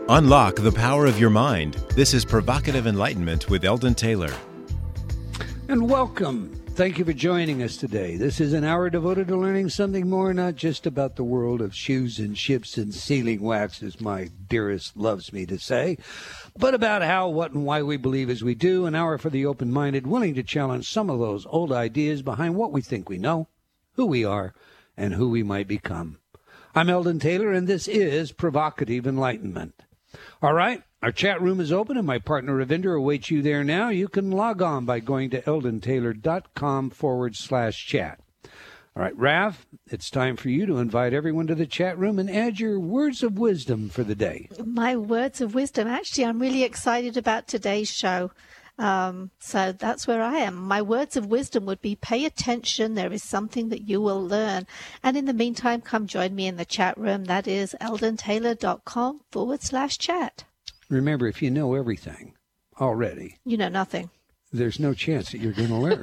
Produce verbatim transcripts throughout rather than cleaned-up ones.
Unlock the power of your mind. This is Provocative Enlightenment with Eldon Taylor. And welcome. Thank you for joining us today. This is an hour devoted to learning something more, not just about the world of shoes and ships and sealing wax, as my dearest loves me to say, but about how, what, and why we believe as we do. An hour for the open-minded, willing to challenge some of those old ideas behind what we think we know, who we are, and who we might become. I'm Eldon Taylor, and this is Provocative Enlightenment. All right, our chat room is open, and my partner Ravinder awaits you there now. You can log on by going to eldontaylor.com forward slash chat. All right, Rav, it's time for you to invite everyone to the chat room and add your words of wisdom for the day. My words of wisdom. Actually, I'm really excited about today's show. Um, so that's where I am. My words of wisdom would be pay attention. There is something that you will learn. And in the meantime, come join me in the chat room. That is eldontaylor.com forward slash chat. Remember, if you know everything already, you know nothing. There's no chance that you're going to learn.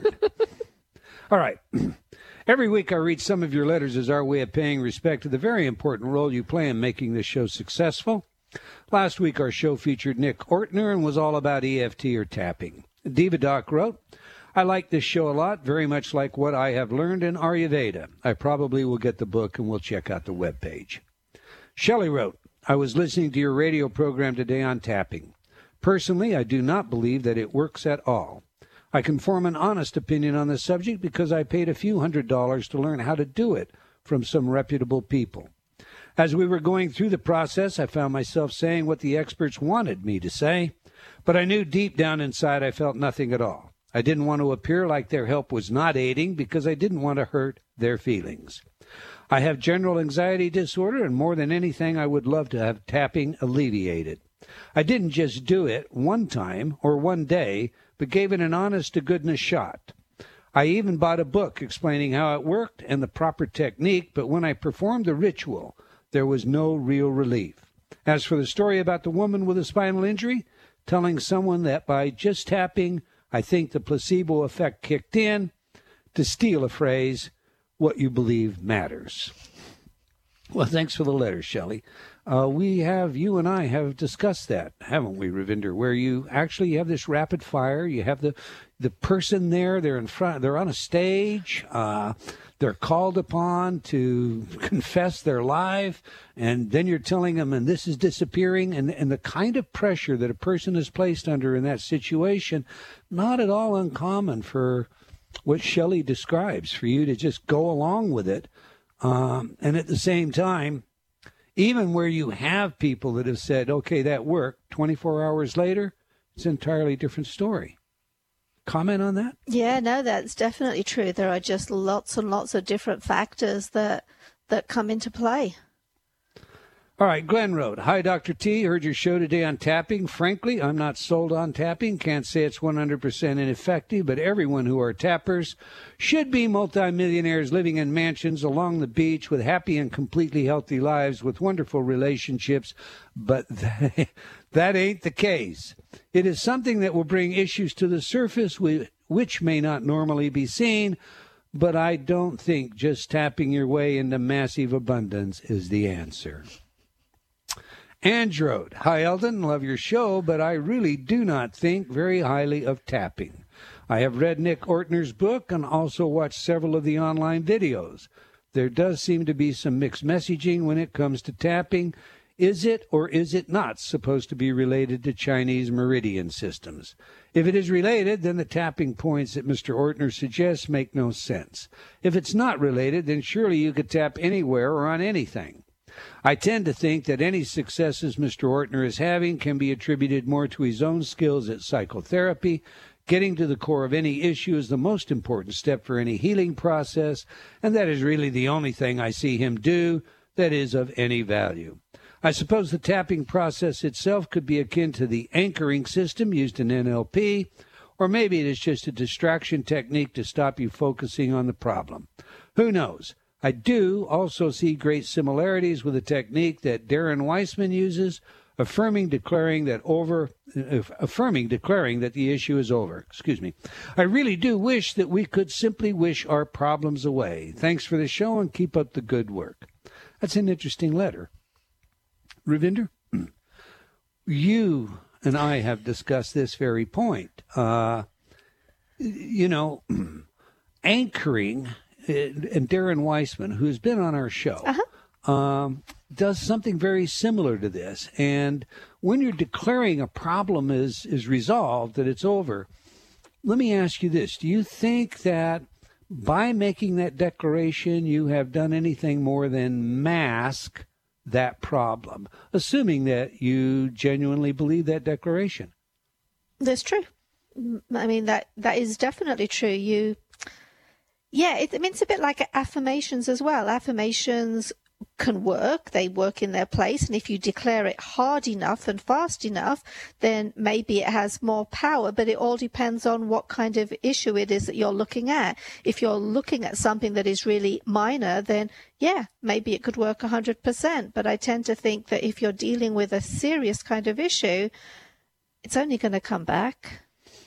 All right. Every week I read some of your letters as our way of paying respect to the very important role you play in making this show successful. Last week, our show featured Nick Ortner and was all about E F T or tapping. Diva Doc wrote, I like this show a lot, very much like what I have learned in Ayurveda. I probably will get the book and we'll check out the webpage. Shelley wrote, I was listening to your radio program today on tapping. Personally, I do not believe that it works at all. I can form an honest opinion on the subject because I paid a few hundred dollars to learn how to do it from some reputable people. As we were going through the process, I found myself saying what the experts wanted me to say, but I knew deep down inside I felt nothing at all. I didn't want to appear like their help was not aiding because I didn't want to hurt their feelings. I have general anxiety disorder, and more than anything, I would love to have tapping alleviated. I didn't just do it one time or one day, but gave it an honest-to-goodness shot. I even bought a book explaining how it worked and the proper technique, but when I performed the ritual, there was no real relief. As for the story about the woman with a spinal injury, telling someone that by just tapping, I think the placebo effect kicked in, to steal a phrase, what you believe matters. Well, thanks for the letter, Shelley. Uh, we have, you and I have discussed that, haven't we, Ravinder, where you actually have this rapid fire, you have the the person there, they're in front, they're on a stage, uh, they're called upon to confess their life, and then you're telling them, and this is disappearing, and, and the kind of pressure that a person is placed under in that situation, not at all uncommon for what Shelley describes, for you to just go along with it. Um, and at the same time, even where you have people that have said, okay, that worked, twenty-four hours later, it's an entirely different story. Comment on that? Yeah, no, that's definitely true. There are just lots and lots of different factors that that come into play. All right, Glenn wrote, hi, Doctor T. Heard your show today on tapping. Frankly, I'm not sold on tapping. Can't say it's one hundred percent ineffective, but everyone who are tappers should be multimillionaires living in mansions along the beach with happy and completely healthy lives with wonderful relationships. But that, that ain't the case. It is something that will bring issues to the surface which may not normally be seen, but I don't think just tapping your way into massive abundance is the answer. Andrew wrote, hi, Eldon, love your show, but I really do not think very highly of tapping. I have read Nick Ortner's book and also watched several of the online videos. There does seem to be some mixed messaging when it comes to tapping. Is it or is it not supposed to be related to Chinese meridian systems? If it is related, then the tapping points that Mister Ortner suggests make no sense. If it's not related, then surely you could tap anywhere or on anything. I tend to think that any successes Mister Ortner is having can be attributed more to his own skills at psychotherapy. Getting to the core of any issue is the most important step for any healing process, and that is really the only thing I see him do that is of any value. I suppose the tapping process itself could be akin to the anchoring system used in N L P, or maybe it is just a distraction technique to stop you focusing on the problem. Who knows? I do also see great similarities with the technique that Darren Weissman uses, affirming declaring that over uh, affirming declaring that the issue is over. Excuse me. I really do wish that we could simply wish our problems away. Thanks for the show and keep up the good work. That's an interesting letter. Ravinder? you and I have discussed this very point. Uh, you know, anchoring, and Darren Weissman, who's been on our show, uh-huh. um, does something very similar to this. And when you're declaring a problem is, is resolved, that it's over, let me ask you this. Do you think that by making that declaration, you have done anything more than mask that problem, assuming that you genuinely believe that declaration? That's true. I mean, that that is definitely true. You, yeah, it, I mean, it's a bit like affirmations as well. Affirmations can work. They work in their place. And if you declare it hard enough and fast enough, then maybe it has more power. But it all depends on what kind of issue it is that you're looking at. If you're looking at something that is really minor, then yeah, maybe it could work one hundred percent. But I tend to think that if you're dealing with a serious kind of issue, it's only going to come back.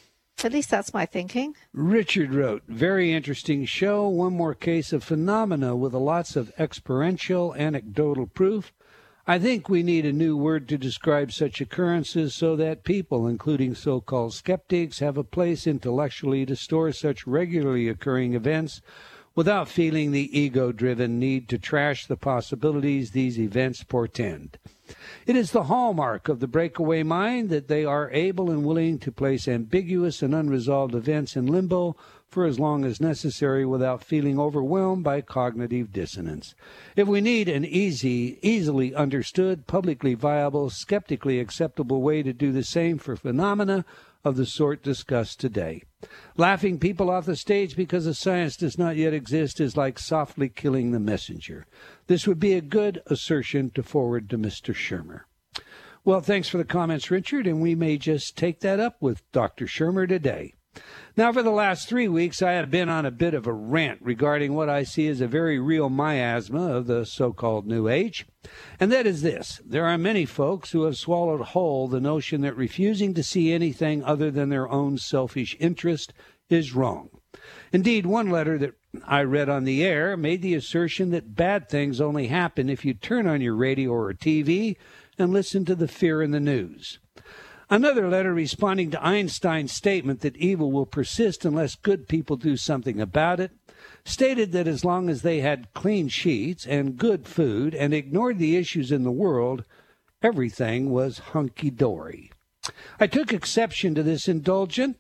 At least that's my thinking. Richard wrote, very interesting show. One more case of phenomena with lots of experiential, anecdotal proof. I think we need a new word to describe such occurrences so that people, including so-called skeptics, have a place intellectually to store such regularly occurring events without feeling the ego-driven need to trash the possibilities these events portend. It is the hallmark of the breakaway mind that they are able and willing to place ambiguous and unresolved events in limbo for as long as necessary without feeling overwhelmed by cognitive dissonance. If we need an easy, easily understood, publicly viable, skeptically acceptable way to do the same for phenomena of the sort discussed today. Laughing people off the stage because the science does not yet exist is like softly killing the messenger. This would be a good assertion to forward to Mister Shermer. Well, thanks for the comments, Richard, and we may just take that up with Doctor Shermer today. Now, for the last three weeks, I have been on a bit of a rant regarding what I see as a very real miasma of the so-called New Age, and that is this. There are many folks who have swallowed whole the notion that refusing to see anything other than their own selfish interest is wrong. Indeed, one letter that I read on the air made the assertion that bad things only happen if you turn on your radio or T V and listen to the fear in the news. Another letter responding to Einstein's statement that evil will persist unless good people do something about it stated that as long as they had clean sheets and good food and ignored the issues in the world, everything was hunky-dory. I took exception to this indulgent,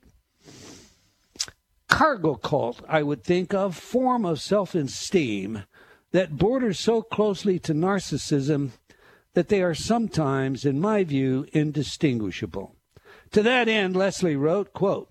cargo cult, I would think of, form of self-esteem that borders so closely to narcissism that they are sometimes, in my view, indistinguishable. To that end, Leslie wrote, quote,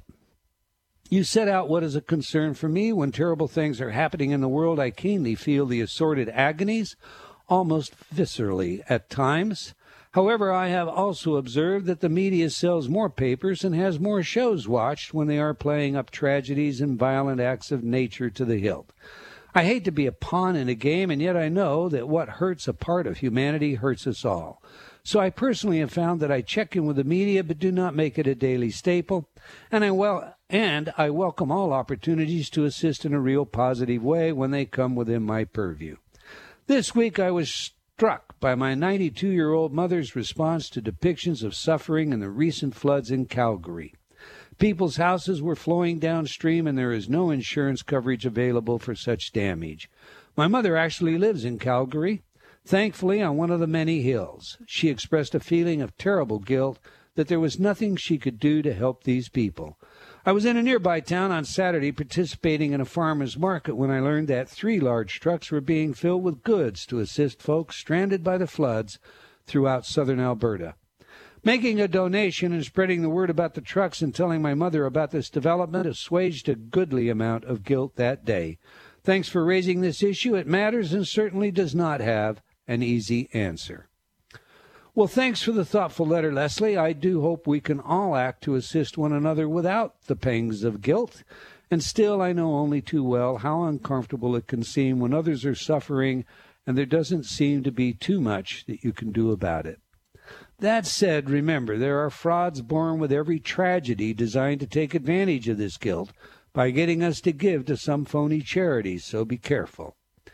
"You set out what is a concern for me. When terrible things are happening in the world, I keenly feel the assorted agonies, almost viscerally at times. However, I have also observed that the media sells more papers and has more shows watched when they are playing up tragedies and violent acts of nature to the hilt. I hate to be a pawn in a game, and yet I know that what hurts a part of humanity hurts us all. So I personally have found that I check in with the media but do not make it a daily staple, and I well and I welcome all opportunities to assist in a real positive way when they come within my purview. This week I was struck by my ninety-two-year-old mother's response to depictions of suffering in the recent floods in Calgary. People's houses were flowing downstream, and there is no insurance coverage available for such damage. My mother actually lives in Calgary, thankfully on one of the many hills. She expressed a feeling of terrible guilt that there was nothing she could do to help these people. I was in a nearby town on Saturday participating in a farmer's market when I learned that three large trucks were being filled with goods to assist folks stranded by the floods throughout southern Alberta. Making a donation and spreading the word about the trucks and telling my mother about this development assuaged a goodly amount of guilt that day. Thanks for raising this issue. It matters and certainly does not have an easy answer." Well, thanks for the thoughtful letter, Leslie. I do hope we can all act to assist one another without the pangs of guilt. And still, I know only too well how uncomfortable it can seem when others are suffering and there doesn't seem to be too much that you can do about it. That said, remember, there are frauds born with every tragedy designed to take advantage of this guilt by getting us to give to some phony charities, so be careful.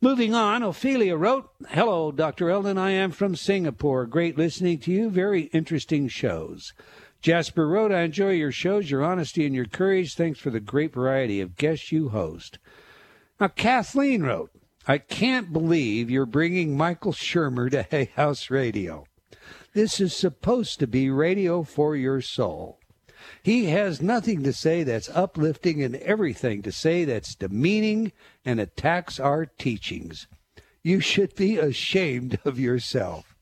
Moving on, Ophelia wrote, "Hello, Doctor Eldon. I am from Singapore. Great listening to you. Very interesting shows." Jasper wrote, "I enjoy your shows, your honesty, and your courage. Thanks for the great variety of guests you host." Now, Kathleen wrote, "I can't believe you're bringing Michael Shermer to Hay House Radio. This is supposed to be radio for your soul. He has nothing to say that's uplifting and everything to say that's demeaning and attacks our teachings. You should be ashamed of yourself."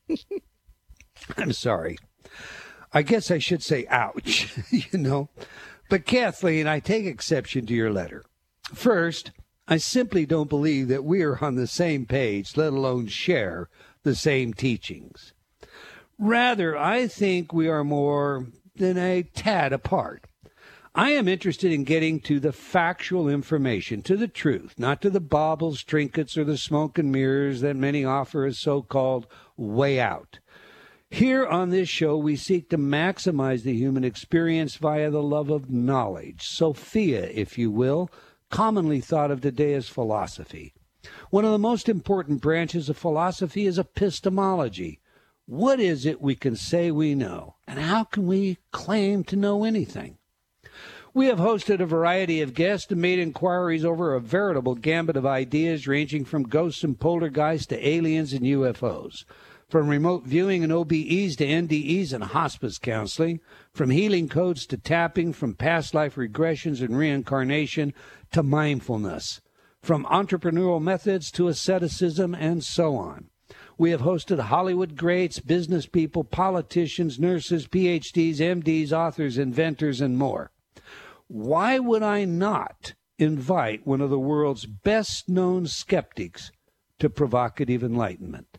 I'm sorry. I guess I should say ouch, you know. But Kathleen, I take exception to your letter. First, I simply don't believe that we are on the same page, let alone share the same teachings. Rather, I think we are more than a tad apart. I am interested in getting to the factual information, to the truth, not to the baubles, trinkets, or the smoke and mirrors that many offer as so-called way out. Here on this show, we seek to maximize the human experience via the love of knowledge, Sophia, if you will, commonly thought of today as philosophy. One of the most important branches of philosophy is epistemology. What is it we can say we know, and how can we claim to know anything? We have hosted a variety of guests and made inquiries over a veritable gambit of ideas ranging from ghosts and poltergeists to aliens and U F Os, from remote viewing and O B Es to N D Es and hospice counseling, from healing codes to tapping, from past life regressions and reincarnation to mindfulness, from entrepreneurial methods to asceticism, and so on. We have hosted Hollywood greats, business people, politicians, nurses, P H Ds, M Ds, authors, inventors, and more. Why would I not invite one of the world's best-known skeptics to Provocative Enlightenment?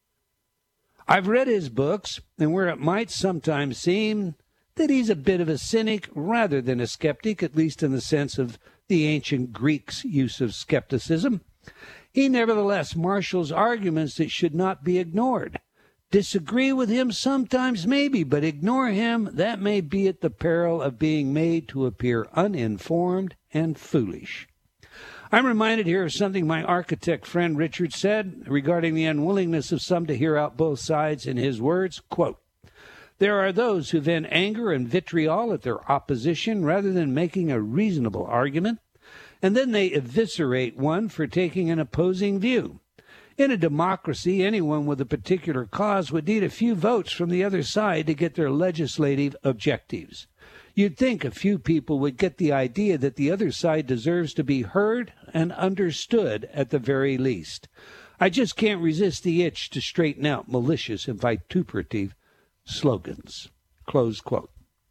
I've read his books, and where it might sometimes seem that he's a bit of a cynic rather than a skeptic, at least in the sense of the ancient Greeks' use of skepticism, he nevertheless marshals arguments that should not be ignored. Disagree with him sometimes, maybe, but ignore him, that may be at the peril of being made to appear uninformed and foolish. I'm reminded here of something my architect friend Richard said regarding the unwillingness of some to hear out both sides. In his words, quote, "There are those who vent anger and vitriol at their opposition rather than making a reasonable argument, and then they eviscerate one for taking an opposing view. In a democracy, anyone with a particular cause would need a few votes from the other side to get their legislative objectives. You'd think a few people would get the idea that the other side deserves to be heard and understood at the very least. I just can't resist the itch to straighten out malicious and vituperative slogans." Close quote.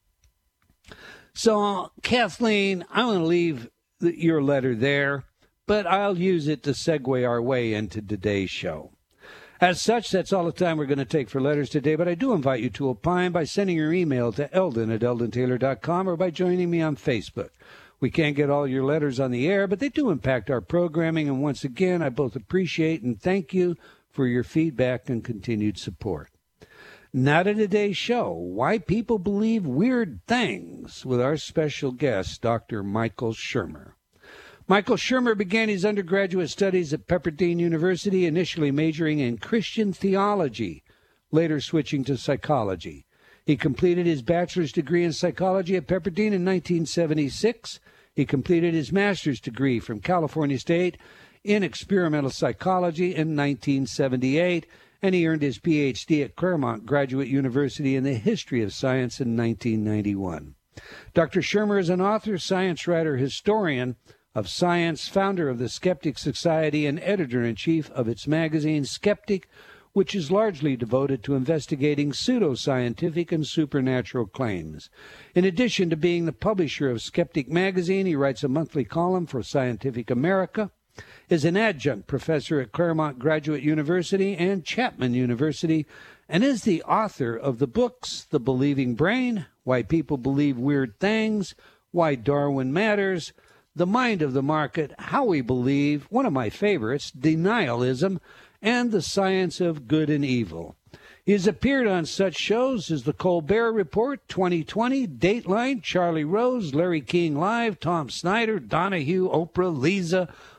So, Kathleen, I'm going to leave your letter there, but I'll use it to segue our way into today's show. As such, that's all the time we're going to take for letters today, but I do invite you to opine by sending your email to eldon at eldon taylor dot com or by joining me on Facebook. We can't get all your letters on the air, but they do impact our programming, and once again, I both appreciate and thank you for your feedback and continued support. Now to today's show, Why People Believe Weird Things, with our special guest, Doctor Michael Shermer. Michael Shermer began his undergraduate studies at Pepperdine University, initially majoring in Christian theology, later switching to psychology. He completed his bachelor's degree in psychology at Pepperdine in nineteen seventy-six. He completed his master's degree from California State in experimental psychology in nineteen seventy-eight, and he earned his P H D at Claremont Graduate University in the history of science in nineteen ninety-one. Doctor Shermer is an author, science writer, historian of science, founder of the Skeptic Society, and editor-in-chief of its magazine, Skeptic, which is largely devoted to investigating pseudoscientific and supernatural claims. In addition to being the publisher of Skeptic magazine, he writes a monthly column for Scientific America, is an adjunct professor at Claremont Graduate University and Chapman University, and is the author of the books The Believing Brain, Why People Believe Weird Things, Why Darwin Matters, The Mind of the Market, How We Believe, one of my favorites, Denialism, and The Science of Good and Evil. He has appeared on such shows as The Colbert Report, twenty twenty, Dateline, Charlie Rose, Larry King Live, Tom Snyder, Donahue, Oprah, Lisa,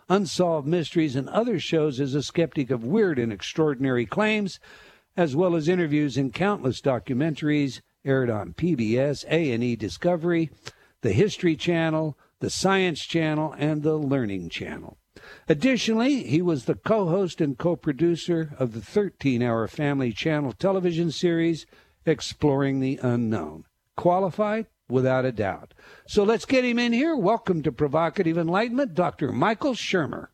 Unsolved Mysteries, and other shows as a skeptic of weird and extraordinary claims, as well as interviews in countless documentaries aired on P B S, A and E Discovery, the History Channel, the Science Channel, and the Learning Channel. Additionally, he was the co-host and co-producer of the thirteen-hour Family Channel television series, Exploring the Unknown. Qualified? Without a doubt. So let's get him in here. Welcome to Provocative Enlightenment, Doctor Michael Shermer.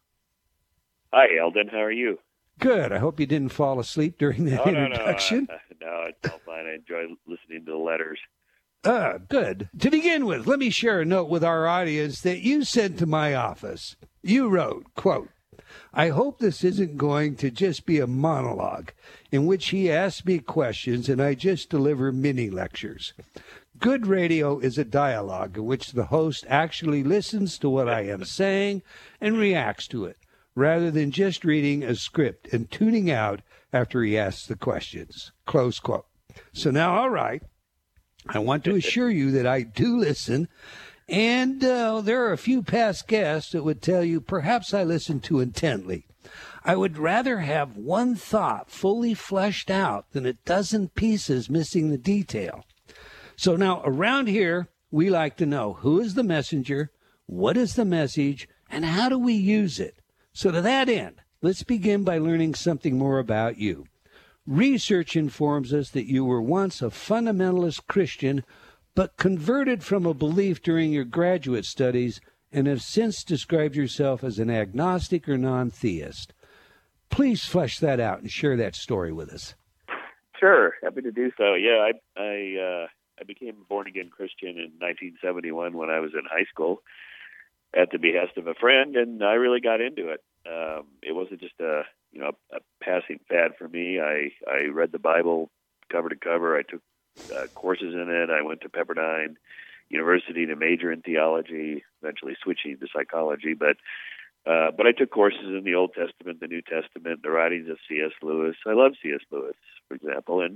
Hi, Eldon. How are you? Good. I hope you didn't fall asleep during that oh, introduction. No, no, uh, no, it's all fine. I enjoy listening to the letters. Ah, good. To begin with, let me share a note with our audience that you sent to my office. You wrote, quote, I hope this isn't going to just be a monologue in which he asks me questions and I just deliver mini lectures. Good radio is a dialogue in which the host actually listens to what I am saying and reacts to it, rather than just reading a script and tuning out after he asks the questions. Close quote. So now, all right, I want to assure you that I do listen, and uh, there are a few past guests that would tell you perhaps I listen too intently. I would rather have one thought fully fleshed out than a dozen pieces missing the detail. So now, around here, we like to know who is the messenger, what is the message, and how do we use it? So to that end, let's begin by learning something more about you. Research informs us that you were once a fundamentalist Christian, but converted from a belief during your graduate studies and have since described yourself as an agnostic or non-theist. Please flesh that out and share that story with us. Sure, happy to do so. Yeah, I I, uh, I became a born-again Christian in nineteen seventy-one when I was in high school at the behest of a friend, and I really got into it. Um, it wasn't just a you know a passing fad for me. I, I read the Bible cover to cover. I took uh, courses in it. I went to Pepperdine University to major in theology, eventually switching to psychology. But uh, but I took courses in the Old Testament, the New Testament, the writings of C S Lewis. I love C S Lewis, for example, and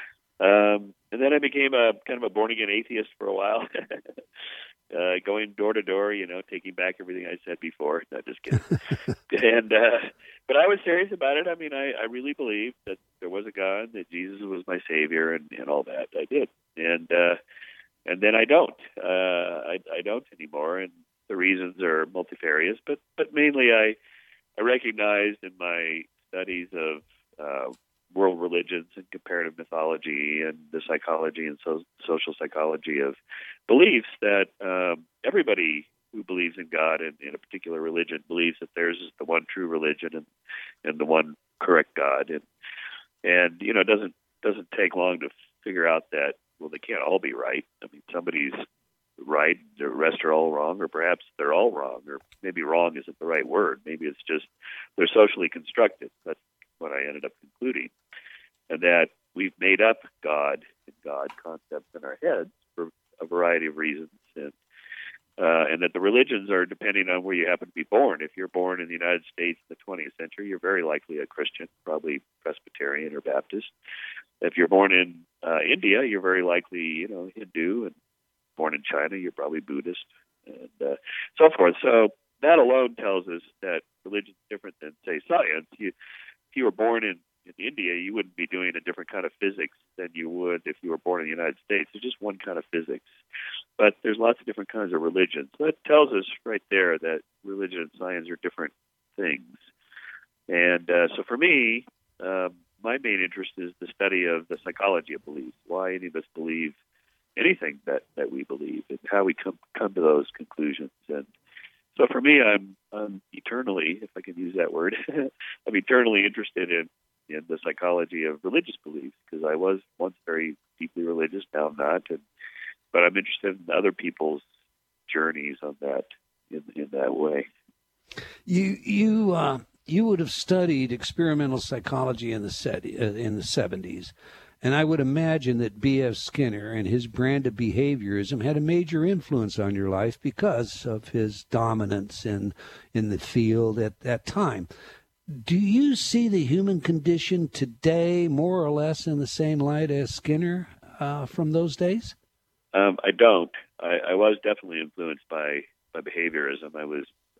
um, and then I became a kind of a born again atheist for a while. Uh, going door to door, you know, taking back everything I said before. No, just kidding. and uh, but I was serious about it. I mean, I, I really believed that there was a God, that Jesus was my Savior, and, and all that. I did, and uh, and then I don't. Uh, I, I don't anymore, and the reasons are multifarious. But but mainly, I I recognized in my studies of uh, world religions and comparative mythology and the psychology and so, social psychology of beliefs that um, everybody who believes in God and in a particular religion believes that theirs is the one true religion and, and the one correct God. And, and, you know, it doesn't, doesn't take long to figure out that, well, they can't all be right. I mean, somebody's right, the rest are all wrong, or perhaps they're all wrong, or maybe wrong isn't the right word. Maybe it's just they're socially constructed. That's what I ended up concluding. And that we've made up God and God concepts in our heads for a variety of reasons, and uh, and that the religions are depending on where you happen to be born. If you're born in the United States in the twentieth century, you're very likely a Christian, probably Presbyterian or Baptist. If you're born in uh, India, you're very likely, you know, Hindu, and born in China, you're probably Buddhist, and uh, so forth. So that alone tells us that religion is different than, say, science. You, if you were born in In India, you wouldn't be doing a different kind of physics than you would if you were born in the United States. There's just one kind of physics. But there's lots of different kinds of religions. So that tells us right there that religion and science are different things. And uh, so for me, um, my main interest is the study of the psychology of beliefs, why any of us believe anything that, that we believe, and how we come come to those conclusions. And so for me, I'm, I'm eternally, if I can use that word, I'm eternally interested in in the psychology of religious beliefs, because I was once very deeply religious, now I'm not, and, but I'm interested in other people's journeys on that in, in that way. You you uh, you would have studied experimental psychology in the set, uh, in the seventies, and I would imagine that B F Skinner and his brand of behaviorism had a major influence on your life because of his dominance in in the field at that time. Do you see the human condition today more or less in the same light as Skinner uh, from those days? Um, I don't. I, I was definitely influenced by, by behaviorism. I was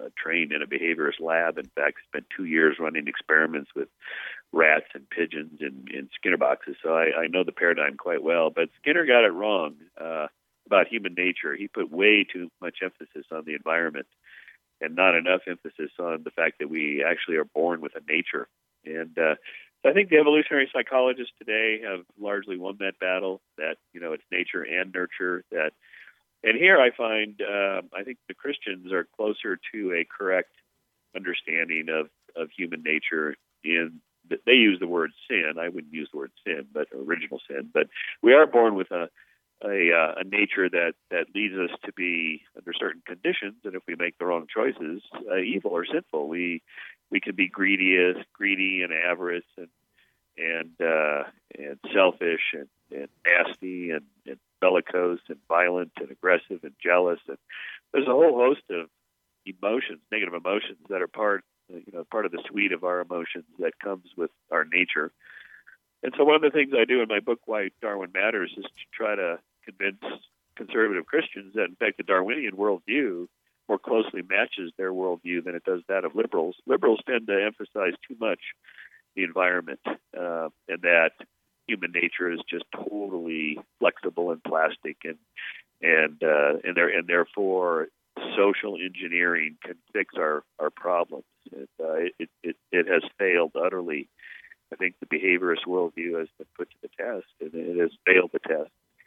uh, trained in a behaviorist lab. In fact, spent two years running experiments with rats and pigeons in, in Skinner boxes. So I, I know the paradigm quite well. But Skinner got it wrong uh, about human nature. He put way too much emphasis on the environment and not enough emphasis on the fact that we actually are born with a nature. And uh, so I think the evolutionary psychologists today have largely won that battle, that, you know, it's nature and nurture. That, and here I find, uh, I think the Christians are closer to a correct understanding of, of human nature in that they use the word sin. I wouldn't use the word sin, but original sin. But we are born with a a, uh, a nature that, that leads us to be under certain conditions, and if we make the wrong choices, uh, evil or sinful. We we can be greedy, greedy and avarice and and uh, and selfish and, and nasty and, and bellicose and violent and aggressive and jealous. And there's a whole host of emotions, negative emotions that are part you know part of the suite of our emotions that comes with our nature. And so one of the things I do in my book, Why Darwin Matters, is to try to convince conservative Christians that, in fact, the Darwinian worldview more closely matches their worldview than it does that of liberals. Liberals tend to emphasize too much the environment uh, and that human nature is just totally flexible and plastic, and and uh, and, there, and therefore social engineering can fix our, our problems. And, uh, it, it, it has failed utterly. I think the behaviorist worldview has been put to the test, and it has failed the test.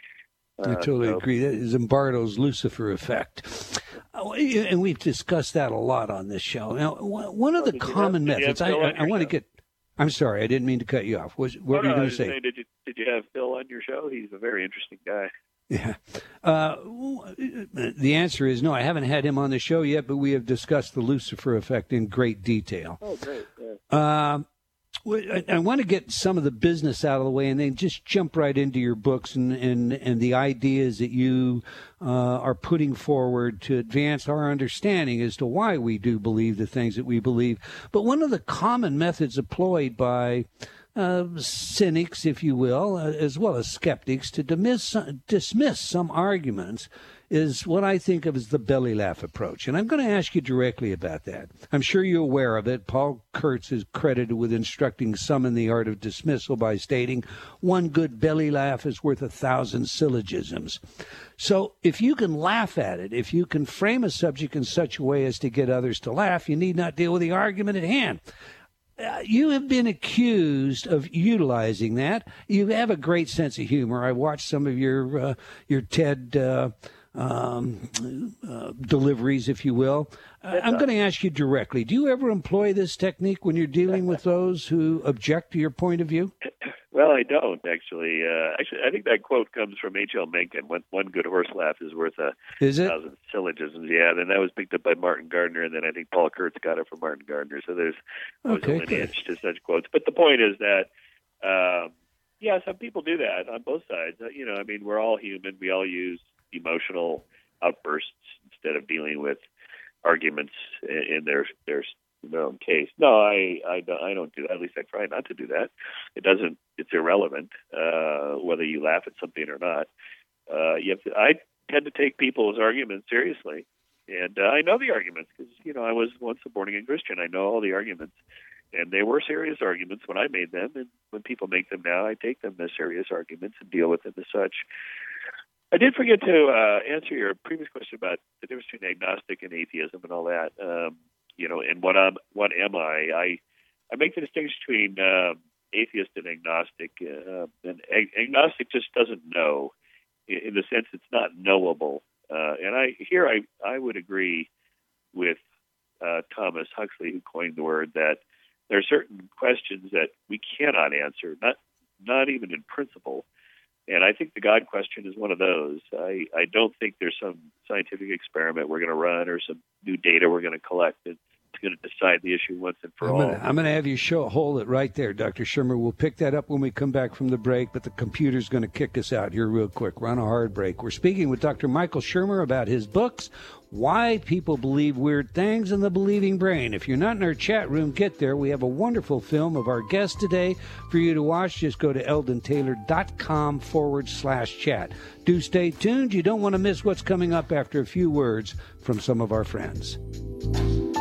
I totally uh, so. agree. That is Zimbardo's Lucifer effect. And we've discussed that a lot on this show. Now, one of oh, the common have, methods, I, I, I want to get, I'm sorry, I didn't mean to cut you off. Was, what oh, were you no, going to say? Saying, did, you, did you have Phil on your show? He's a very interesting guy. Yeah. Uh, the answer is no, I haven't had him on the show yet, but we have discussed the Lucifer effect in great detail. Oh, great. Yeah. Uh, I want to get some of the business out of the way and then just jump right into your books and, and, and the ideas that you uh, are putting forward to advance our understanding as to why we do believe the things that we believe. But one of the common methods employed by uh, cynics, if you will, uh, as well as skeptics, to dismiss, dismiss some arguments is what I think of as the belly laugh approach. And I'm going to ask you directly about that. I'm sure you're aware of it. Paul Kurtz is credited with instructing some in the art of dismissal by stating, one good belly laugh is worth a thousand syllogisms. So if you can laugh at it, if you can frame a subject in such a way as to get others to laugh, you need not deal with the argument at hand. Uh, you have been accused of utilizing that. You have a great sense of humor. I watched some of your uh, your TED uh, um, uh, deliveries, if you will. Uh, I'm going to ask you directly. Do you ever employ this technique when you're dealing with those who object to your point of view? Well, I don't, actually. Uh, actually, I think that quote comes from H L Mencken. One, one good horse laugh is worth a is it? thousand syllogisms. Yeah, and that was picked up by Martin Gardner, and then I think Paul Kurtz got it from Martin Gardner. So there's okay, a lineage to such quotes. But the point is that, um, yeah, some people do that on both sides. Uh, you know, I mean, we're all human. We all use emotional outbursts instead of dealing with arguments in, in their their their own case. No, I I don't, I don't do that. At least I try not to do that. It doesn't. It's irrelevant uh, whether you laugh at something or not. Uh, you have to, I tend to take people's arguments seriously, and uh, I know the arguments because you know I was once a born again Christian. I know all the arguments, and they were serious arguments when I made them, and when people make them now, I take them as serious arguments and deal with them as such. I did forget to uh, answer your previous question about the difference between agnostic and atheism and all that. Um, you know, and what am what am I? I I make the distinction between um, atheist and agnostic. Uh, and ag- agnostic just doesn't know, in, in the sense it's not knowable. Uh, and I here I I would agree with uh, Thomas Huxley, who coined the word, that there are certain questions that we cannot answer, not not even in principle. And I think the God question is one of those. I, I don't think there's some scientific experiment we're going to run or some new data we're going to collect that's going to decide the issue once and for I'm all. Gonna, I'm going to have you show, hold it right there, Doctor Shermer. We'll pick that up when we come back from the break, but the computer's going to kick us out here real quick. We're on a hard break. We're speaking with Doctor Michael Shermer about his books, Why People Believe Weird Things and the Believing Brain. If you're not in our chat room, get there. We have a wonderful film of our guest today for you to watch. Just go to eldontaylor.com forward slash chat. Do stay tuned. You don't want to miss what's coming up after a few words from some of our friends.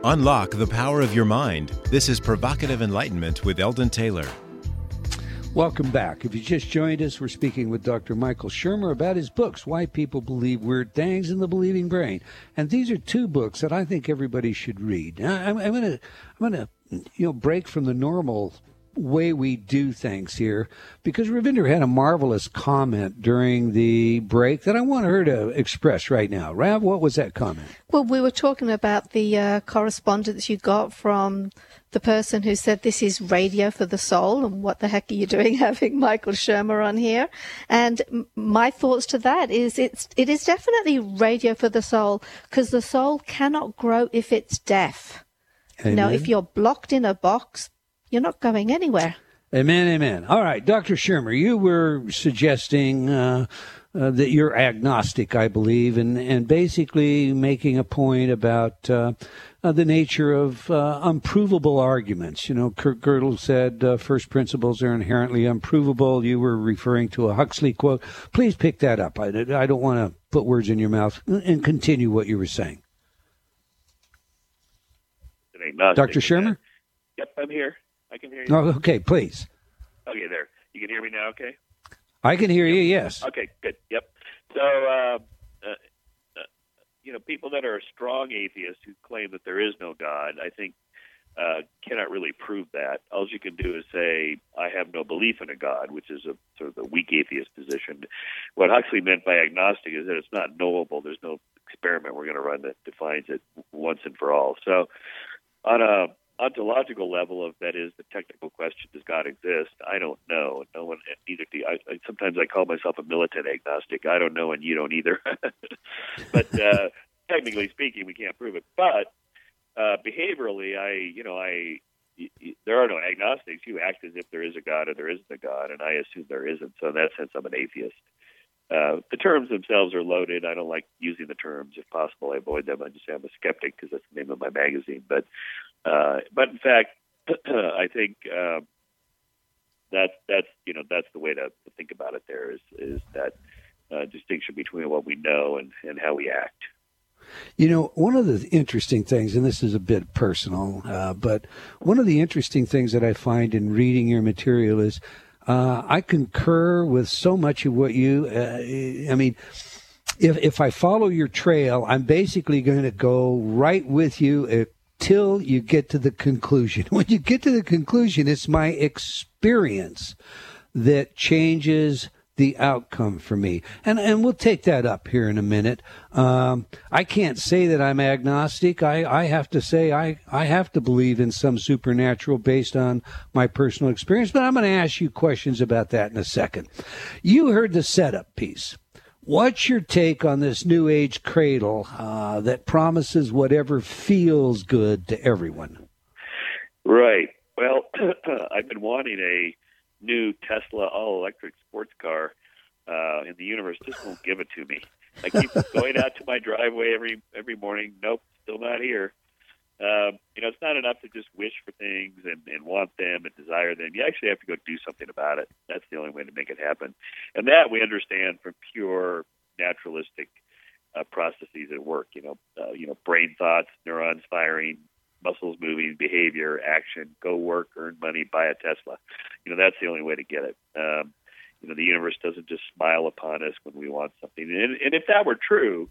Unlock the power of your mind. This is Provocative Enlightenment with Eldon Taylor. Welcome back. If you just joined us, we're speaking with Doctor Michael Shermer about his books, Why People Believe Weird Things and The Believing Brain. And these are two books that I think everybody should read. Now, I'm, I'm going to, I'm going to, you know, break from the normal way we do things here, because Ravinder had a marvelous comment during the break that I want her to express right now. Rav, what was that comment? Well, we were talking about the uh, correspondence you got from the person who said this is radio for the soul, and what the heck are you doing having Michael Shermer on here? And m- my thoughts to that is it's it is definitely radio for the soul, because the soul cannot grow if it's deaf. Amen. Now, if you're blocked in a box, you're not going anywhere. Amen, amen. All right, Doctor Shermer, you were suggesting uh, uh, that you're agnostic, I believe, and, and basically making a point about uh, uh, the nature of uh, unprovable arguments. You know, Kurt Gödel said uh, first principles are inherently unprovable. You were referring to a Huxley quote. Please pick that up. I, I don't want to put words in your mouth, and continue what you were saying. Doctor Shermer? Yep, I'm here. I can hear you. Oh, okay, please. Okay, there. You can hear me now, okay? I can hear you, yes. Okay, good. Yep. So, uh, uh, uh, you know, people that are strong atheists who claim that there is no God, I think, uh, cannot really prove that. All you can do is say, I have no belief in a God, which is a sort of a weak atheist position. What Huxley meant by agnostic is that it's not knowable. There's no experiment we're going to run that defines it once and for all. So, on a ontological level, of that is the technical question, does God exist? I don't know. No one, neither do I, I. Sometimes I call myself a militant agnostic. I don't know, and you don't either. But uh, technically speaking, we can't prove it. But uh, behaviorally, I, you know, I, y- y- there are no agnostics. You act as if there is a God or there isn't a God, and I assume there isn't. So in that sense, I'm an atheist. Uh, the terms themselves are loaded. I don't like using the terms. If possible, I avoid them. I just say I'm a skeptic because that's the name of my magazine. But, uh, but in fact, I think uh, that that's you know that's the way to, to think about it. There is is that uh, distinction between what we know and, and how we act. You know, one of the interesting things, and this is a bit personal, uh, but one of the interesting things that I find in reading your material is. Uh, I concur with so much of what you, uh, I mean, if if I follow your trail, I'm basically going to go right with you until you get to the conclusion. When you get to the conclusion, it's my experience that changes the outcome for me. And and we'll take that up here in a minute. Um, I can't say that I'm agnostic. I, I have to say I, I have to believe in some supernatural based on my personal experience, but I'm going to ask you questions about that in a second. You heard the setup piece. What's your take on this new age cradle uh, that promises whatever feels good to everyone? Right. Well, I've been wanting a new Tesla all-electric sports car, uh, and the universe just won't give it to me. I keep going out to my driveway every every morning. Nope, still not here. Um, you know, it's not enough to just wish for things and, and want them and desire them. You actually have to go do something about it. That's the only way to make it happen. And that we understand from pure naturalistic uh, processes at work. You know, uh, you know, brain thoughts, neurons firing, muscles moving, behavior, action, go work, earn money, buy a Tesla. You know, that's the only way to get it. Um, you know, the universe doesn't just smile upon us when we want something. And, and if that were true,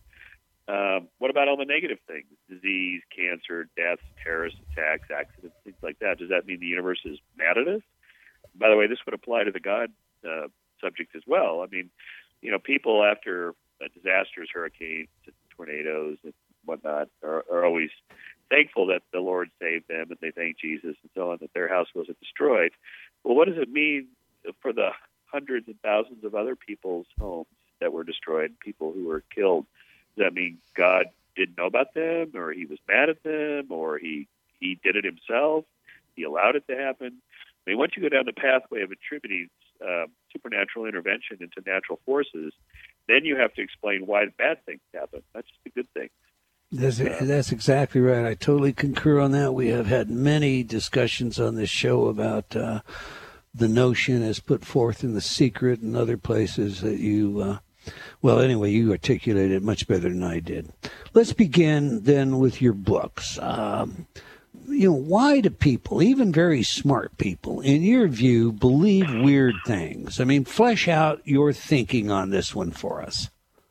um, what about all the negative things? Disease, cancer, deaths, terrorist attacks, accidents, things like that. Does that mean the universe is mad at us? By the way, this would apply to the God uh, subject as well. I mean, you know, people after uh, disasters, hurricanes, tornadoes, and whatnot, are, are always thankful that the Lord saved them, and they thank Jesus and so on, that their house wasn't destroyed. Well, what does it mean for the hundreds and thousands of other people's homes that were destroyed, people who were killed? Does that mean God didn't know about them, or he was mad at them, or he, he did it himself? He allowed it to happen? I mean, once you go down the pathway of attributing uh, supernatural intervention into natural forces, then you have to explain why bad things happen, not just the good things. That's, that's exactly right. I totally concur on that. We have had many discussions on this show about uh, the notion as put forth in The Secret and other places that you, uh, well, anyway, you articulated it much better than I did. let's begin then with your books. Um, you know, why do people, even very smart people, in your view, believe weird things? I mean, flesh out your thinking on this one for us.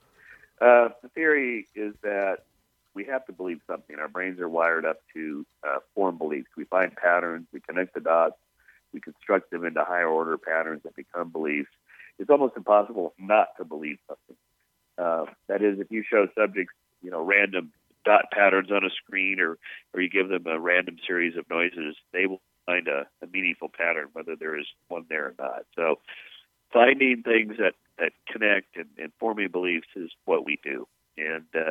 Uh, the theory is that we have to believe something. Our brains are wired up to uh, form beliefs. We find patterns, we connect the dots, we construct them into higher order patterns that become beliefs. It's almost impossible not to believe something. Uh, that is, if you show subjects, you know, random dot patterns on a screen, or, or you give them a random series of noises, they will find a, a meaningful pattern, whether there is one there or not. So finding things that, that connect and, and forming beliefs is what we do. And uh,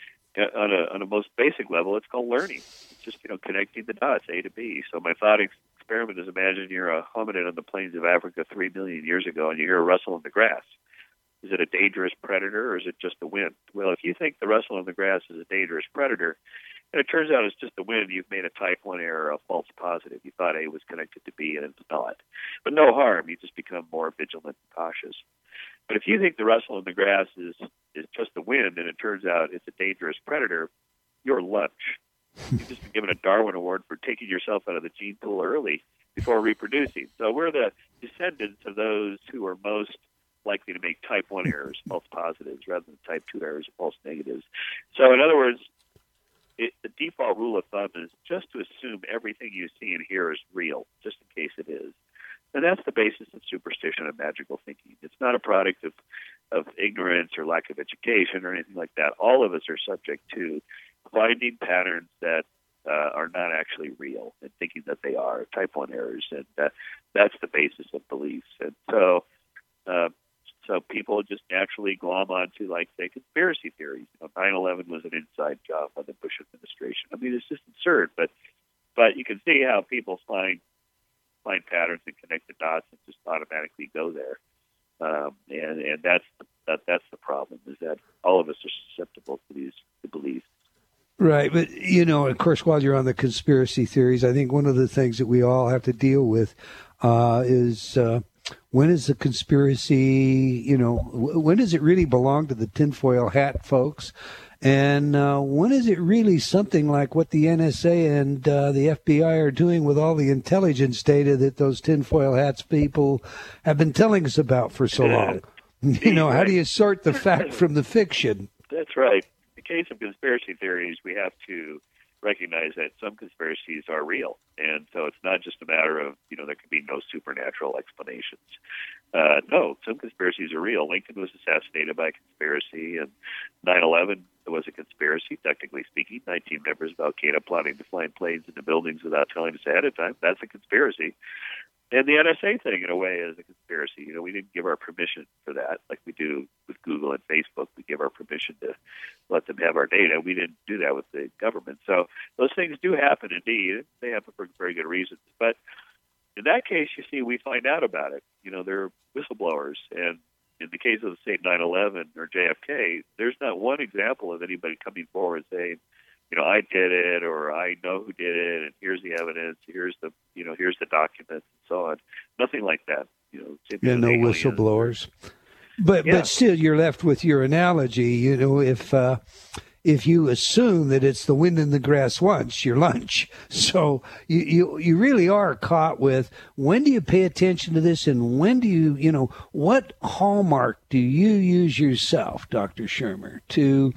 on a on a most basic level, it's called learning. It's just, you know, connecting the dots, A to B. So my thought ex- experiment is, imagine you're a hominid on the plains of Africa three million years ago, and you hear a rustle in the grass. Is it a dangerous predator, or is it just the wind? Well, if you think the rustle in the grass is a dangerous predator, and it turns out it's just the wind, you've made a type one error, a false positive. You thought A was connected to B, and it's not. But no harm. You just become more vigilant and cautious. But if you think the rustle in the grass is, is just the wind, and it turns out it's a dangerous predator, you're lunch. You've just been given a Darwin Award for taking yourself out of the gene pool early before reproducing. So we're the descendants of those who are most likely to make type one errors, false positives, rather than type two errors, false negatives. So in other words, it, the default rule of thumb is just to assume everything you see and hear is real, just in case it is. And that's the basis of superstition and magical thinking. It's not a product of, of ignorance or lack of education or anything like that. All of us are subject to finding patterns that uh, are not actually real and thinking that they are, type one errors. And uh, that's the basis of beliefs. And so uh, so people just naturally glom onto, like, say, conspiracy theories. You know, nine eleven was an inside job by the Bush administration. I mean, it's just absurd. But but you can see how people find find patterns and connect the dots and just automatically go there. Um, and, and that's that, that's the problem, is that all of us are susceptible to these to beliefs. Right. But, you know, of course, while you're on the conspiracy theories, I think one of the things that we all have to deal with uh, is uh, when is the conspiracy, you know, when does it really belong to the tinfoil hat folks? And uh, when is it really something like what the N S A and uh, the F B I are doing with all the intelligence data that those tinfoil hats people have been telling us about for so long? You know, how do you sort the fact from the fiction? That's right. In the case of conspiracy theories, we have to recognize that some conspiracies are real. And so it's not just a matter of, you know, there can be no supernatural explanations. Uh, no, some conspiracies are real. Lincoln was assassinated by a conspiracy, and nine eleven was a conspiracy, technically speaking. nineteen members of Al-Qaeda plotting to fly planes into buildings without telling us ahead of time. That's a conspiracy. And the N S A thing, in a way, is a conspiracy. You know, we didn't give our permission for that, like we do with Google and Facebook. We give our permission to let them have our data. We didn't do that with the government. So those things do happen, indeed. They happen for very good reasons. But in that case, you see, we find out about it. You know, they're whistleblowers. And in the case of, say, nine eleven or J F K, there's not one example of anybody coming forward saying, you know, I did it, or I know who did it, and here's the evidence, here's the, you know, here's the documents, and so on. Nothing like that. You know, yeah, no aliens. whistleblowers. But yeah. but still, you're left with your analogy. You know, if uh, if you assume that it's the wind in the grass once, your lunch. So you, you you really are caught with, when do you pay attention to this, and when do you, you know, what hallmark do you use yourself, Doctor Shermer, to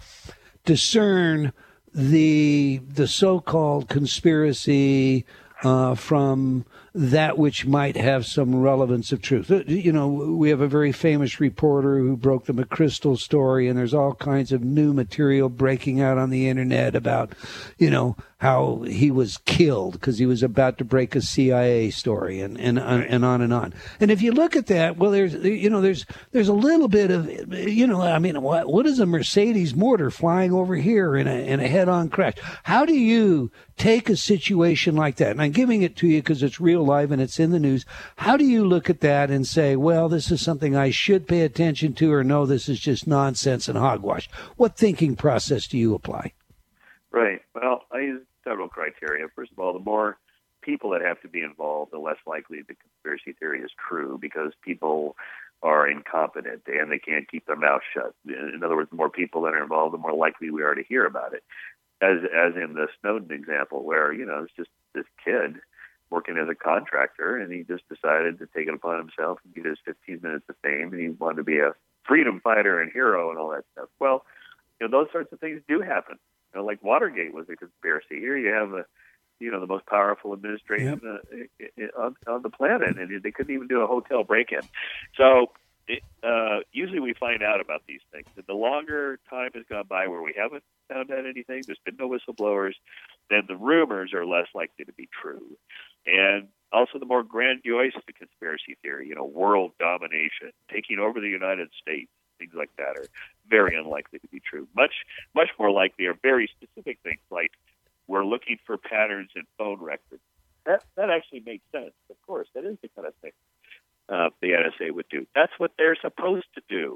discern the the so-called conspiracy uh, from that which might have some relevance of truth? You know, we have a very famous reporter who broke the McChrystal story, and there's all kinds of new material breaking out on the internet about, you know, how he was killed because he was about to break a C I A story, and and and on and on. And if you look at that, well, there's you know there's there's a little bit of, you know, I mean, what what is a Mercedes mortar flying over here in a in a head-on crash? How do you take a situation like that? And I'm giving it to you because it's real life and it's in the news. How do you look at that and say, well, this is something I should pay attention to, or no, this is just nonsense and hogwash? What thinking process do you apply? Right. Well, I use several criteria. First of all, the more people that have to be involved, the less likely the conspiracy theory is true, because people are incompetent and they can't keep their mouth shut. In other words, the more people that are involved, the more likely we are to hear about it. As as in the Snowden example, where, you know, it's just this kid working as a contractor, and he just decided to take it upon himself and get his fifteen minutes of fame, and he wanted to be a freedom fighter and hero and all that stuff. Well, you know, those sorts of things do happen. You know, like Watergate was a conspiracy. Here you have a, you know, the most powerful administration yep. uh, on, on the planet, and they couldn't even do a hotel break-in. So it, uh, usually we find out about these things. And the longer time has gone by where we haven't found out anything, there's been no whistleblowers, then the rumors are less likely to be true. And also the more grandiose the conspiracy theory, you know, world domination, taking over the United States, things like that are very unlikely to be true. Much, much more likely are very specific things like we're looking for patterns in phone records. That that actually makes sense. Of course, that is the kind of thing uh, the N S A would do. That's what they're supposed to do.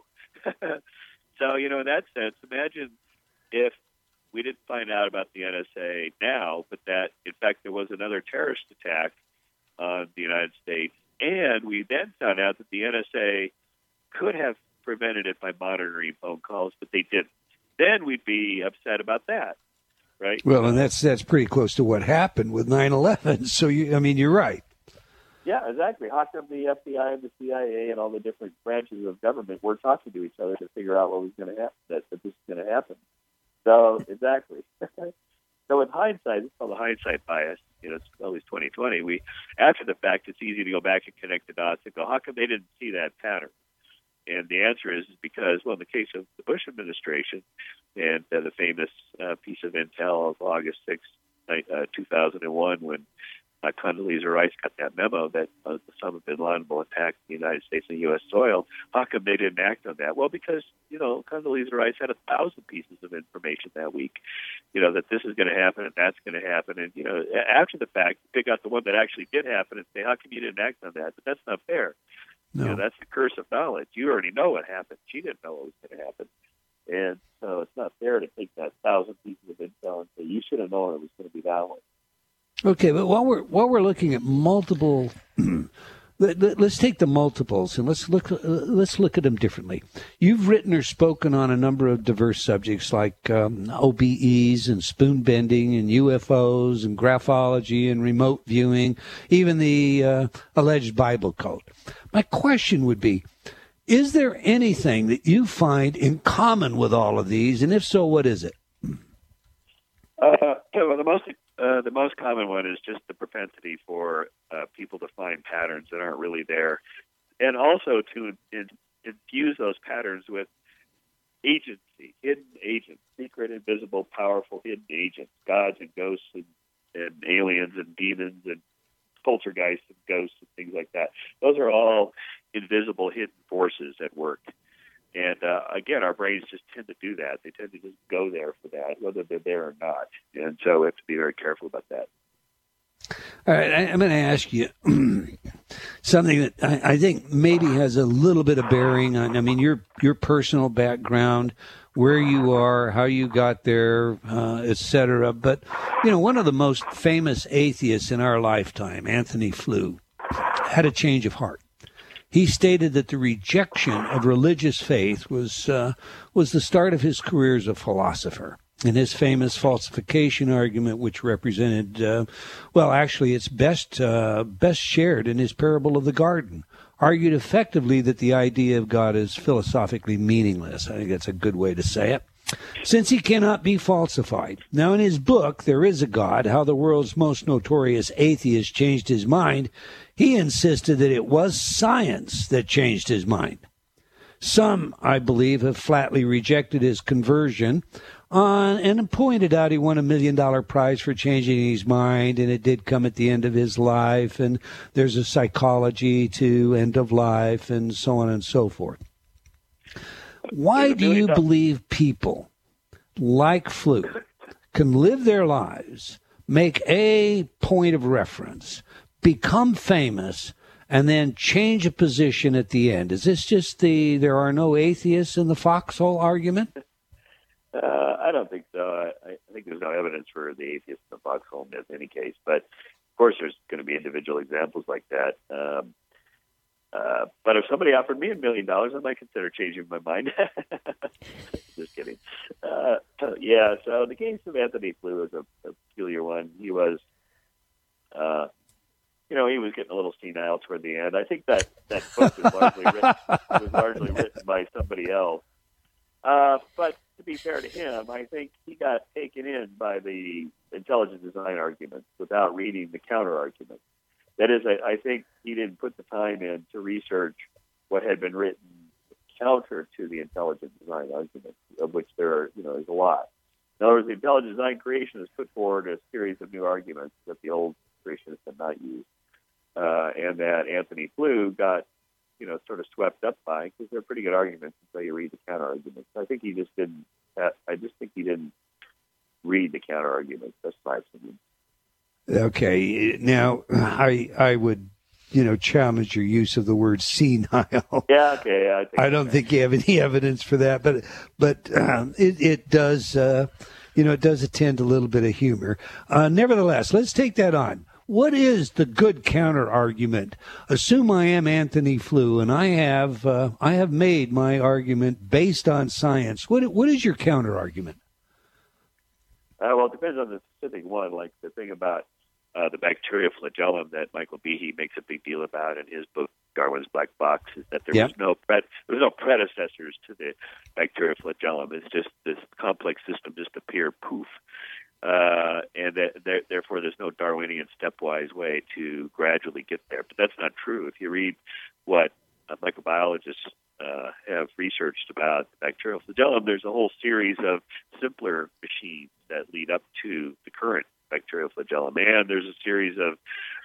So, you know, in that sense, imagine if we didn't find out about the N S A now, but that, in fact, there was another terrorist attack on the United States, and we then found out that the N S A could have prevented it by monitoring phone calls, but they didn't. Then we'd be upset about that, right? Well, and that's that's pretty close to what happened with nine eleven. So, you, I mean, you're right. Yeah, exactly. How come the F B I and the C I A and all the different branches of government were talking to each other to figure out what was going to happen, that, that this is going to happen? So, exactly. So, with hindsight, it's called the hindsight bias. You know, it's always twenty twenty. We, after the fact, it's easy to go back and connect the dots and go, how come they didn't see that pattern? And the answer is, is because, well, in the case of the Bush administration and uh, the famous uh, piece of intel of August sixth, uh, two thousand one, when uh, Condoleezza Rice got that memo that uh, Osama bin Laden will attack the United States and U S soil, how come they didn't act on that? Well, because, you know, Condoleezza Rice had a thousand pieces of information that week, you know, that this is going to happen and that's going to happen. And, you know, after the fact, pick out the one that actually did happen and say, how come you didn't act on that? But that's not fair. No. You know, that's the curse of knowledge. You already know what happened. She didn't know what was going to happen. And so it's not fair to take that thousand pieces of intel and say, you should have known it was going to be that way. Okay, but while we're while we're looking at multiple, let, let, let's take the multiples and let's look uh, let's look at them differently. You've written or spoken on a number of diverse subjects like um, O B Es and spoon bending and U F Os and graphology and remote viewing, even the uh, alleged Bible cult. My question would be, is there anything that you find in common with all of these, and if so, what is it? Uh, well, the most uh, the most common one is just the propensity for uh, people to find patterns that aren't really there, and also to in, infuse those patterns with agency, hidden agents, secret, invisible, powerful, hidden agents, gods and ghosts and, and aliens and demons and poltergeists and ghosts and things like that. Those are all invisible, hidden forces at work. And, uh, again, our brains just tend to do that. They tend to just go there for that, whether they're there or not. And so we have to be very careful about that. All right, I, I'm going to ask you something that I, I think maybe has a little bit of bearing on, I mean, your your personal background, where you are, how you got there, uh, et cetera. But, you know, one of the most famous atheists in our lifetime, Anthony Flew, had a change of heart. He stated that the rejection of religious faith was uh, was the start of his career as a philosopher. In his famous falsification argument, which represented, uh, well, actually, it's best uh, best shared in his Parable of the Garden, argued effectively that the idea of God is philosophically meaningless. I think that's a good way to say it, since he cannot be falsified. Now, in his book, There Is a God, How the World's Most Notorious Atheist Changed His Mind, he insisted that it was science that changed his mind. Some, I believe, have flatly rejected his conversion uh, and pointed out he won a million dollar prize for changing his mind, and it did come at the end of his life, and there's a psychology to end of life, and so on and so forth. Why do you believe people like Fluke can live their lives, make a point of reference, become famous, and then change a position at the end? Is this just the there are no atheists in the foxhole argument? Uh, I don't think so. I, I think there's no evidence for the atheist in the foxhole myth in any case. But, of course, there's going to be individual examples like that. Um, Uh, but if somebody offered me a million dollars, I might consider changing my mind. Just kidding. Uh, yeah, so the case of Antony Flew was a, a peculiar one. He was, uh, you know, he was getting a little senile toward the end. I think that, that book was largely written, was largely written by somebody else. Uh, but to be fair to him, I think he got taken in by the intelligent design arguments without reading the counter arguments. That is, I, I think he didn't put the time in to research what had been written counter to the intelligent design argument, of which there are, you know, there's a lot. In other words, the intelligent design creationists put forward a series of new arguments that the old creationists had not used, uh, and that Antony Flew got, you know, sort of swept up by, because they're pretty good arguments until you read the counter arguments. I think he just didn't. Uh, I just think he didn't read the counter arguments. That's my opinion. Okay, now I I would, you know, challenge your use of the word senile. Yeah, okay. I, think I don't think you have any evidence for that, but but um, it it does, uh, you know, it does attend a little bit of humor. Uh, nevertheless, let's take that on. What is the good counter argument? Assume I am Antony Flew, and I have uh, I have made my argument based on science. What what is your counter argument? Uh, well, it depends on the specific one. Like the thing about uh, the bacteria flagellum that Michael Behe makes a big deal about in his book Darwin's Black Box, is that there yep. was no pre- there was no predecessors to the bacteria flagellum. It's just this complex system just appeared poof, uh, and that there, therefore there's no Darwinian stepwise way to gradually get there. But that's not true. If you read what uh, microbiologists Uh, have researched about bacterial flagellum, there's a whole series of simpler machines that lead up to the current bacterial flagellum, and there's a series of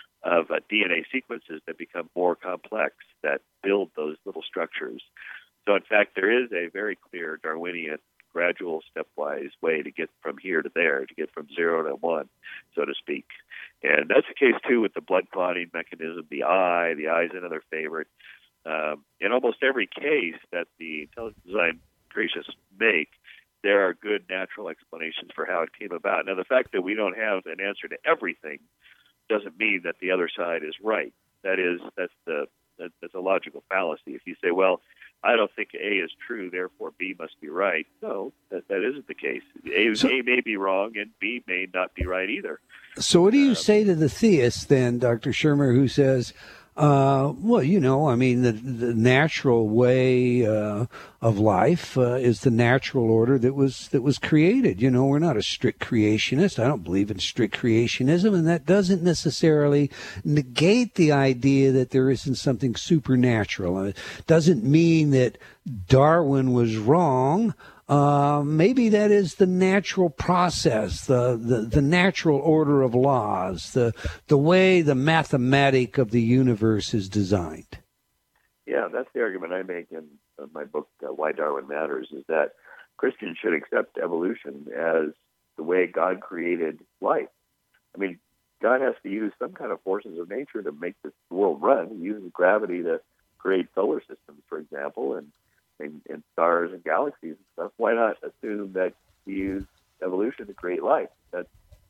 of uh, D N A sequences that become more complex that build those little structures. So, in fact, there is a very clear Darwinian gradual stepwise way to get from here to there, to get from zero to one, so to speak. And that's the case, too, with the blood clotting mechanism, the eye. The eye is another favorite. Um, in almost every case that the intelligent design creationists make, there are good natural explanations for how it came about. Now, the fact that we don't have an answer to everything doesn't mean that the other side is right. That is, that's the that, that's a logical fallacy. If you say, well, I don't think A is true, therefore B must be right. No, that, that isn't the case. A, so, A may be wrong, and B may not be right either. So what do you um, say to the theist then, Doctor Shermer, who says, Uh, well, you know, I mean, the, the natural way uh, of life uh, is the natural order that was that was created. You know, we're not a strict creationist. I don't believe in strict creationism, and that doesn't necessarily negate the idea that there isn't something supernatural. It doesn't mean that Darwin was wrong. Uh, maybe that is the natural process, the, the, the natural order of laws, the the way the mathematic of the universe is designed. Yeah, that's the argument I make in, in my book, uh, Why Darwin Matters, is that Christians should accept evolution as the way God created life. I mean, God has to use some kind of forces of nature to make this world run. He uses gravity to create solar systems, for example, and And, and stars and galaxies and stuff. Why not assume that he used evolution to create life? That,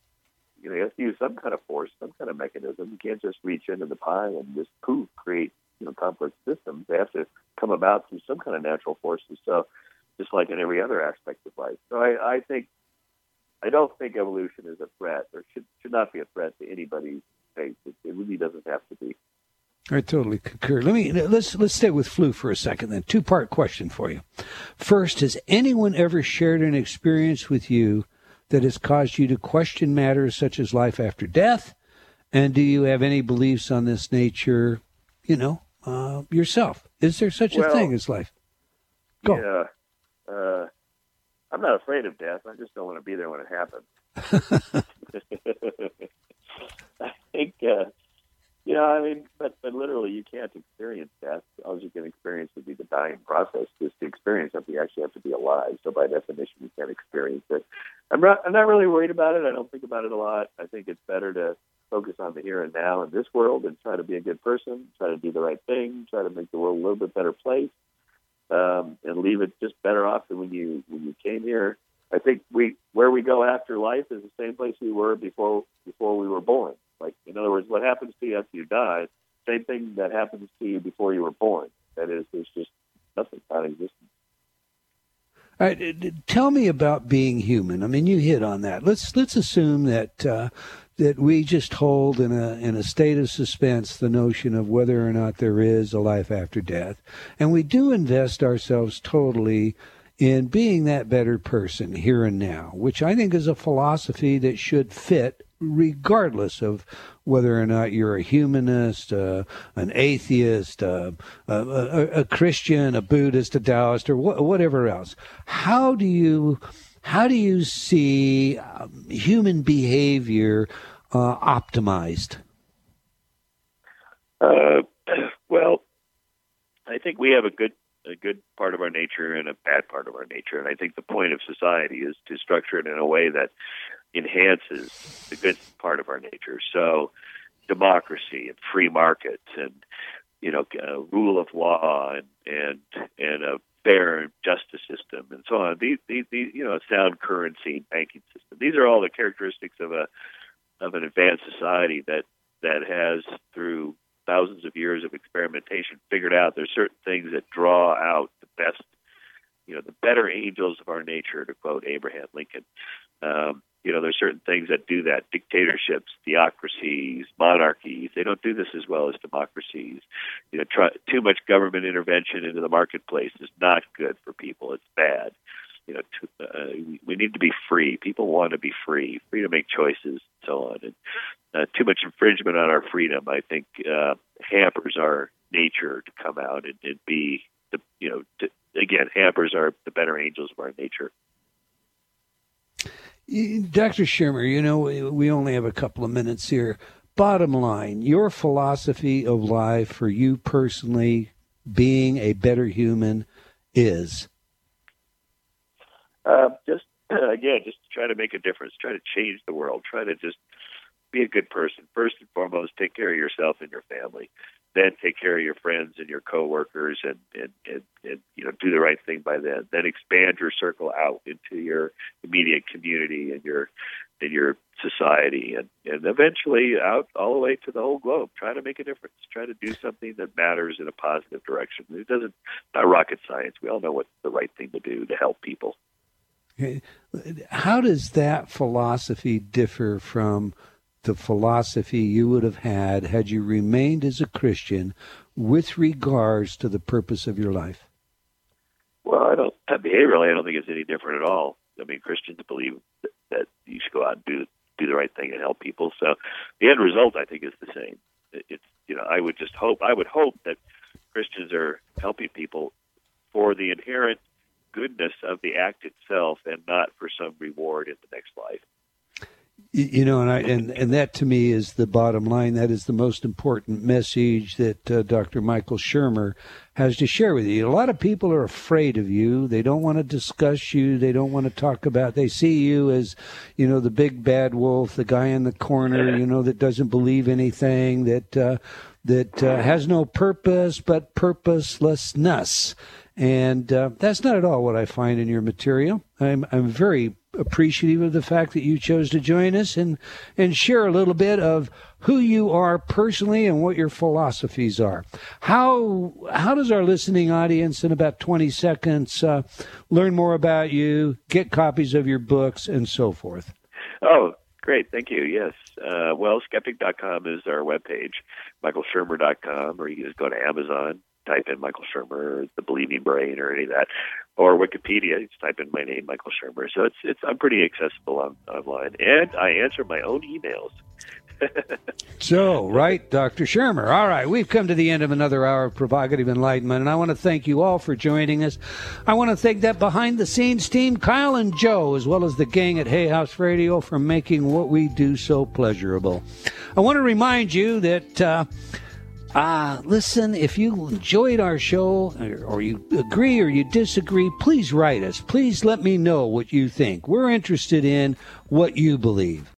you know, he has to use some kind of force, some kind of mechanism. You can't just reach into the pie and just poof, create, you know, complex systems. They have to come about through some kind of natural forces. So, just like in every other aspect of life. So, I, I think, I don't think evolution is a threat, or should should not be a threat to anybody's faith. It, it really doesn't have to be. I totally concur. Let me let's let's stay with Flew for a second. Then, two part question for you. First, has anyone ever shared an experience with you that has caused you to question matters such as life after death? And do you have any beliefs on this nature? You know, uh, yourself. Is there such well, a thing as life? Go. Yeah, uh, I'm not afraid of death. I just don't want to be there when it happens. I think. Uh, You know, I mean, but, but literally you can't experience death. All you can experience would be the dying process. Just to experience something, you actually have to be alive. So by definition, you can't experience it. I'm not, I'm not really worried about it. I don't think about it a lot. I think it's better to focus on the here and now in this world and try to be a good person, try to do the right thing, try to make the world a little bit better place, um, and leave it just better off than when you when you came here. I think we where we go after life is the same place we were before before we were born. Like, in other words, what happens to you after you die same thing that happens to you before you were born. That is, there's just nothing non-existent. All right, tell me about being human. I mean, you hit on that. Let's let's assume that uh, that we just hold in a in a state of suspense the notion of whether or not there is a life after death, and we do invest ourselves totally in being that better person here and now, which I think is a philosophy that should fit regardless of whether or not you're a humanist, uh, an atheist, uh, a, a, a Christian, a Buddhist, a Taoist, or wh- whatever else. How do you how do you see um, human behavior uh, optimized? Uh, well, I think we have a good a good part of our nature and a bad part of our nature, and I think the point of society is to structure it in a way that enhances the good part of our nature. So democracy and free markets and, you know, uh, rule of law and, and, and a fair justice system and so on. These, these, these, you know, a sound currency banking system. These are all the characteristics of a, of an advanced society that, that has, through thousands of years of experimentation, figured out there's certain things that draw out the best, you know, the better angels of our nature, to quote Abraham Lincoln. Um, You know, there's certain things that do that. Dictatorships, theocracies, monarchies, they don't do this as well as democracies. You know, try, too much government intervention into the marketplace is not good for people. It's bad. You know, to, uh, we need to be free. People want to be free, free to make choices and so on. And uh, too much infringement on our freedom, I think, uh, hampers our nature to come out and, and be, the, you know, to, again, hampers are the better angels of our nature. Doctor Shermer, you know, we only have a couple of minutes here. Bottom line, your philosophy of life for you personally, being a better human, is? Uh, just, uh, again, just try to make a difference, try to change the world, try to just be a good person. First and foremost, take care of yourself and your family. Then take care of your friends and your coworkers, and, and, and, and you know, do the right thing by them. Then expand your circle out into your immediate community and your and your society, and, and eventually out all the way to the whole globe. Try to make a difference. Try to do something that matters in a positive direction. It doesn't not rocket science. We all know what's the right thing to do to help people. How does that philosophy differ from the philosophy you would have had had you remained as a Christian with regards to the purpose of your life? Well, I don't, behaviorally, I don't think it's any different at all. I mean, Christians believe that, that you should go out and do do the right thing and help people. So the end result, I think, is the same. It, it's, you know, I would just hope, I would hope that Christians are helping people for the inherent goodness of the act itself and not for some reward in the next life. You know, and I and, and that to me is the bottom line. That is the most important message that uh, Doctor Michael Shermer has to share with you. A lot of people are afraid of you. They don't want to discuss you. They don't want to talk about. They see you as, you know, the big bad wolf, the guy in the corner, you know, that doesn't believe anything, that uh, that uh, has no purpose but purposelessness. And uh, that's not at all what I find in your material. I'm I'm very appreciative of the fact that you chose to join us and, and share a little bit of who you are personally and what your philosophies are. How how does our listening audience in about twenty seconds uh, learn more about you, get copies of your books, and so forth? Oh, great. Thank you. Yes. Uh, well, skeptic dot com is our webpage, michael shermer dot com, or you can just go to Amazon, type in Michael Shermer, or The Believing Brain, or any of that, or Wikipedia. Just type in my name, Michael Shermer. So it's it's I'm pretty accessible on, online, and I answer my own emails. So, right, Doctor Shermer. All right, we've come to the end of another hour of Provocative Enlightenment, and I want to thank you all for joining us. I want to thank that behind-the-scenes team, Kyle and Joe, as well as the gang at Hay House Radio for making what we do so pleasurable. I want to remind you that... Uh, Uh, listen, if you enjoyed our show, or, or you agree or you disagree, please write us. Please let me know what you think. We're interested in what you believe.